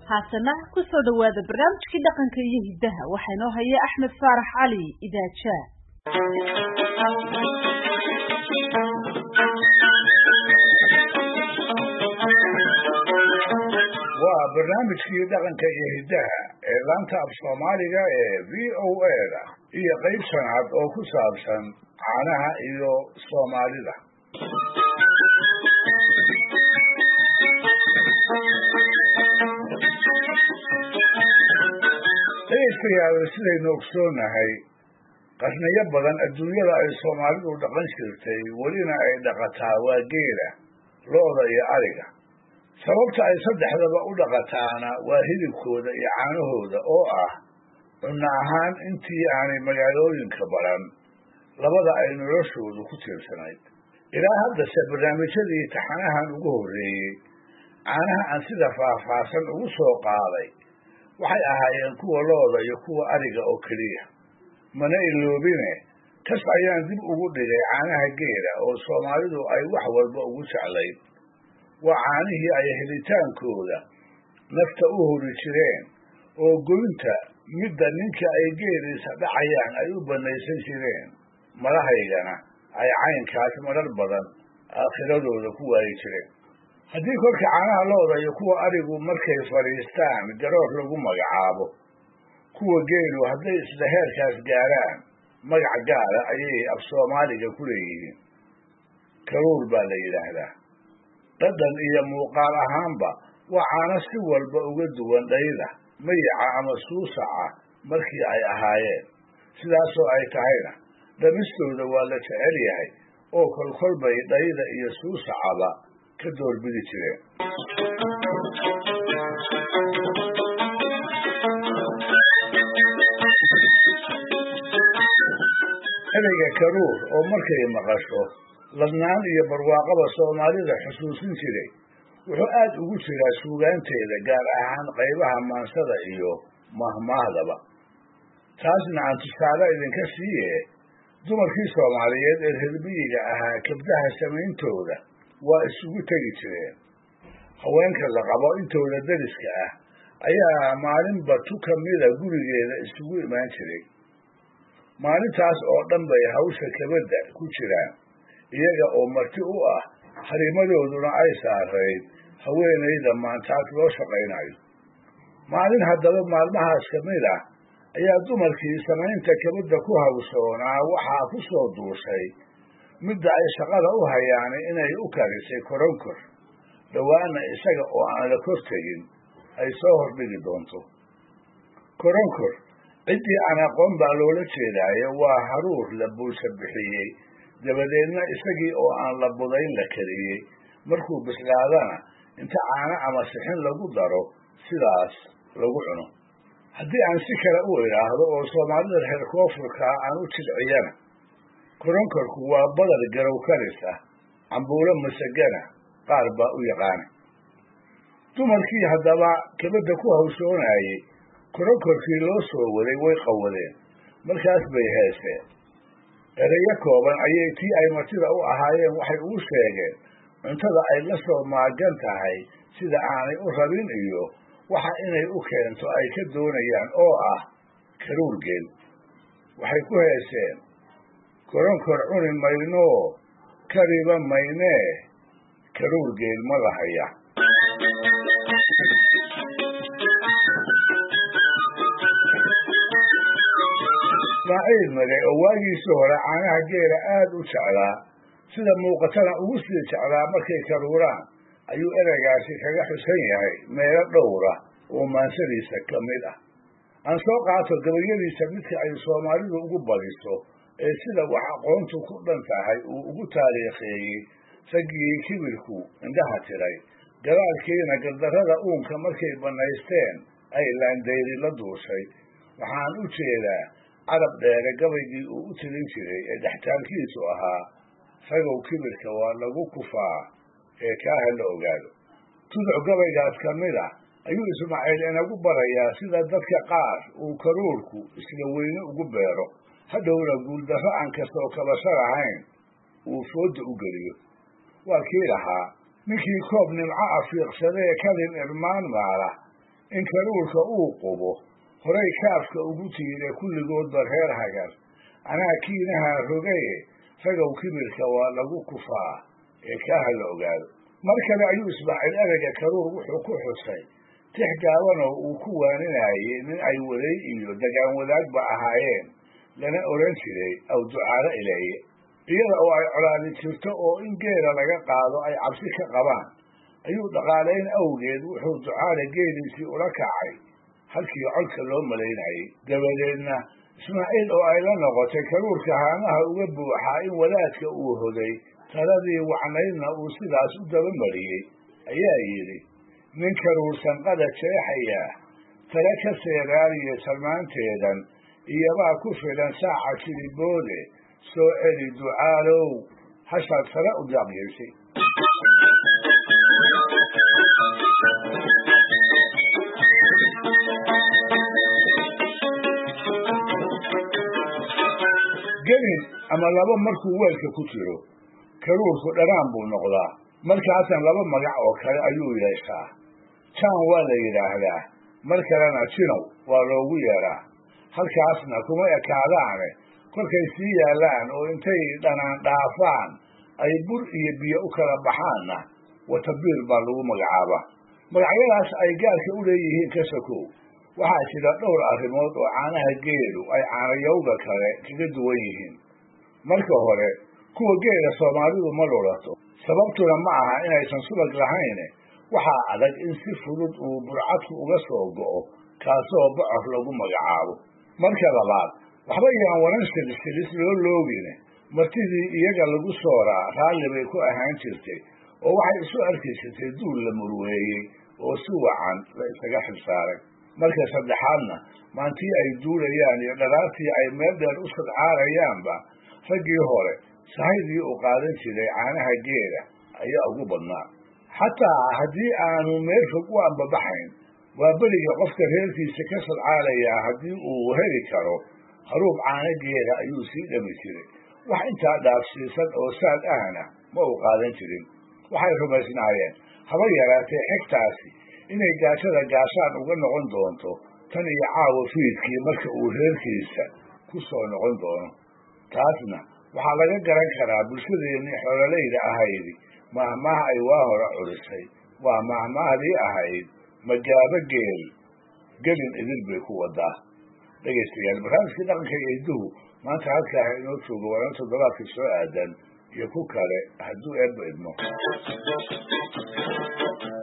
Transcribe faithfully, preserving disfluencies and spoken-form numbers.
haasana ku soo dhawaada barnaamijkii dhaqanka iyo hidaha waxaa inoo haya Axmed Faarax Cali Idaaja. waa barnaamijkii dhaqanka iyo hidaha ee laanta af Soomaaliga ee V O A da iyo qayb sanaad oo ku saabsan caanaha iyo Soomaalida. Dhegeystayaal sidaynu ogsoonahay qarniyo badan adduunyada ay Soomaalidu dhaqan jirtay welina ay dhaqataa waa geela, lo'da iyo ariga. sababta ay saddexdaba u dhaqataana waa hilibkooda iyo caanahooda oo ah cunno ahaan intii aanay magaalooyinka baran labada ay noloshoodu ku tiirsanayd. ilaa haddase barnaamijyadii taxanahan ugu horreeyey caanaha aan sida faahfaahsan ugu soo qaaday waxay ahaayeen kuwa lo'da iyo kuwa ariga oo keliya. mana iloobine kas ayaan dib ugu dhigay caanaha geela oo Soomaalidu ay wax walba ugu jeclayd. waa caanihii ay helitaankooda nafta u hori jireen oo goynta midda ninka ay geeliisa dhacayaan ay u banaysan jireen, madahaygana ay caynkaas marar badan aakhiradooda ku waayi jireen. haddii kolka caanaha lo'da iyo kuwa arigu markay fadhiistaan garoor lagu magacaabo, kuwa geelu hadday isla heerkaas gaaraan magac gaara ayay af Soomaaliga ku leeyihiin. karuur baa la yidhaahdaa. dhadhan iyo muuqaal ahaanba waa caano si walba uga duwan dhayda, mayaca ama suusaca markii ay ahaayeen. sidaasoo ay tahayna dhamistooda waa la jecel yahay oo kolkol bay dhayda iyo suusacaba ka doorbidi jireen. ereyga karuur oo markay maqasho ladnaan iyo barwaaqaba Soomaalida xusuusin jiray wuxuu aad ugu jiraa suugaanteeda, gaar ahaan qaybaha maansada iyo mahmaahdaba. taasna aan tusaale idinka siiye dumarkii Soomaaliyeed ee reer miyiga ahaa kabdaha samayntooda waa isugu tegi jireen. haweenka la qabo intooda dariska ah ayaa maalinba tu kamida gurigeeda isugu imaan jiray. maalintaas oo dhan bay hawsha kabadda ku jiraan, iyaga oo marti u ah harimadooduna ay saarayd haweenayda maantaas loo shaqaynayo. maalin haddaba maalmahaas ka mid ah ayaa dumarkii samaynta kabadda ku hawsoonaa waxaa ku soo duushay midda ay shaqada u hayaan inay u karisay koronkor, dhowaana isaga oo aan la kor tegin ay soo hordhigi doonto. koronkor ciddii aan aqoon baa loola jeedaayo waa haruur la bulsha bixiyey, dabadeedna isagii oo aan la budayn la kariyey, markuu bislaadana inta caano ama sixin lagu daro sidaas lagu cuno. haddii aan si kale u idhaahdo oo Soomaalida reer koonfurka aan u jilciyana, koronkorku waa badal garow karis ah, cambuulo masagana qaar baa u yaqaana. dumarkii haddaba kabadda ku hawshoonayey koronkorkii loo soo waday way qawadeen, markaas bay heeseen. ereyo kooban ayay tii ay martida u ahaayeen waxay ugu sheegeen cuntada ay la soo maagan tahay sida aanay u rabin iyo waxa inay u keento ay ka doonayaan oo ah karuur geel. waxay ku heeseen koronkor cuni maynoo kariba maynee karuur geel ma lahaya. ismaaciil mage oo waagiisii hore caanaha geela aad u jeclaa, sida muuqatana ugu sii jeclaa markay karuuraan, ayuu ereygaasi kaga xusan yahay meelo dhowra oo maansadiisa ka mid ah. aan soo qaato gabayadiisa midka ay Soomaalidu ugu badiso ee sida wax aqoontu ku dhan tahay uu ugu taariikheeyey raggii kibirku indhaha tiray, gadaalkiina gardarrada uunka markay banaysteen ay laandayri la duushay. waxaan u jeedaa carab dheere gabaygii uu u tirin jiray ee dhextaalkiisu ahaa ragow kibirka waa lagu kufaa ee kaaha la ogaado. tuduc gabaygaas ka mid ah ayuu Ismaaciil inagu barayaa sida dadka qaar uu karuurku isla weyne ugu beero, hadhowna guuldarro aan kastoo kabasho lahayn uu fooda u geliyo. waa kii lahaa ninkii koob nimco afiiqsadee kalin irmaan maala in karuurka uu qubo horay kaafka ugu tiire kulligoodba reer hagar anaa kiinaha rogaye ragow kibirka waa lagu kufaa ee kaaha la ogaado mar kale ayuu ismaaciil ereyga karuur wuxuu ku xusay tix gaabanoo uu ku waaninayey nin ay waday iyo dagaan wadaagba ahaayeen lana oran jiray aw ducaalo ileeye iyada oo ay colaadi jirto oo in geela laga qaado ay cabsi ka qabaan ayuu dhaqaalayn awgeed wuxuu ducaale geeliisii ula kacay halkii codka loo malaynayey dabadeedna ismaaciil oo ay la noqotay karuurka haamaha uga buuxaa in wadaadka uu hoday taladii wacnaydna uu sidaas u dabamariyey ayaa yidhi nin karuursan qada jeexayaa tale ka seeraaliyo salmaanteedan iyobaa ku filan saaca kiliboode soo celi ducaalow hashaad tale u daaqyeysay gelin ama laba markuu weelka ku jiro karuurku dhanaan buu noqdaa markaasan laba magac oo kale ayuu yeeshaa jaan waa la yidhaahdaa mar kalena jinow waa loogu yeedhaa halkaasna kuma ekaadaane kolkay sii yaallaan oo intay dhanaan dhaafaan ay bur iyo biyo u kala baxaanna watabiir baa lagu magacaabaa magacyadaas ay gaarka u leeyihiin ka sokow waxaa jira dhowr arrimood oo caanaha geelu ay caanayowga kale kaga duwan yihiin marka hore kuwa geela soomaalidu ma lulato sababtuna ma aha inaysan subag lahayne waxaa adag in si fudud uu burcadku uga soo go'o kaasoo bocor lagu magacaabo marka labaad waxba iyaan waran silis loo loogine martidii iyaga lagu sooraa raalli bay ku ahaan jirtay oo waxay isu arki jirtay duul la murweeyey oo si wacan la isaga xilsaaray marka saddexaadna maantii ay duulayaan iyo dharaartii ay meel dheer u sadcaarayaanba raggii hore sahaydii u qaadan jiray caanaha geela ayaa ugu badnaa xataa haddii aanu meel fog u ambabaxayn waa beriga qofka reerkiisa ka sadcaalayaa haddii uu heli karo haruub caano geela ayuu sii dhami jiray wax intaa dhaafsiisan oo saad ahna ma uu qaadan jirin waxay rumaysnaayeen haba yaraatee xigtaasi inay gaashada gaashaan uga noqon doonto tan iyo caawa fiidkii marka uu reerkiisa ku soo noqon doono taasna waxaa laga garan karaa bulshadeennii xoololayda ahaydi mahmaha ay waa hore curisay waa mahmahdii ahayd magaabo geel gelin idil bay ku wadaa dhegaystayaal barnaamijkii dhaqanka iyo hidduhu maanta halkaa ha inoo joogo waana toddobaadka soo aadan iyo ku kale hadduu eebba idmo